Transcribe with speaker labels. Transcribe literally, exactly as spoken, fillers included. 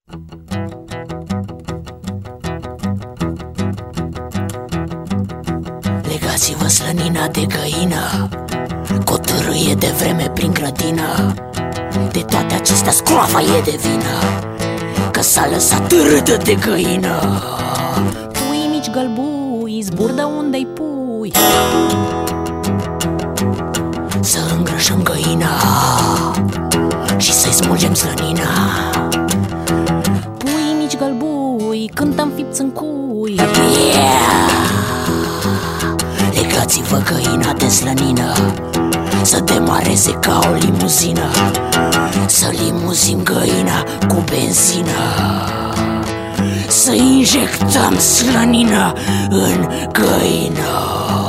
Speaker 1: Legați-vă slănina de găină, că o târâie de vreme prin grădină. De toate acestea scroafa e de vină, că s-a lăsat târâtă de găină.
Speaker 2: Pui mici gălbui, zbur de unde-i pui,
Speaker 1: să îngrășăm găina și să-i smulgem slănina.
Speaker 2: Pui mici gălbui, cântăm fipți în cui,
Speaker 1: Yeah! Legați-vă găina de slănină, să demareze ca o limuzină, să limuzim găina cu benzină, să injectăm slănină în găină.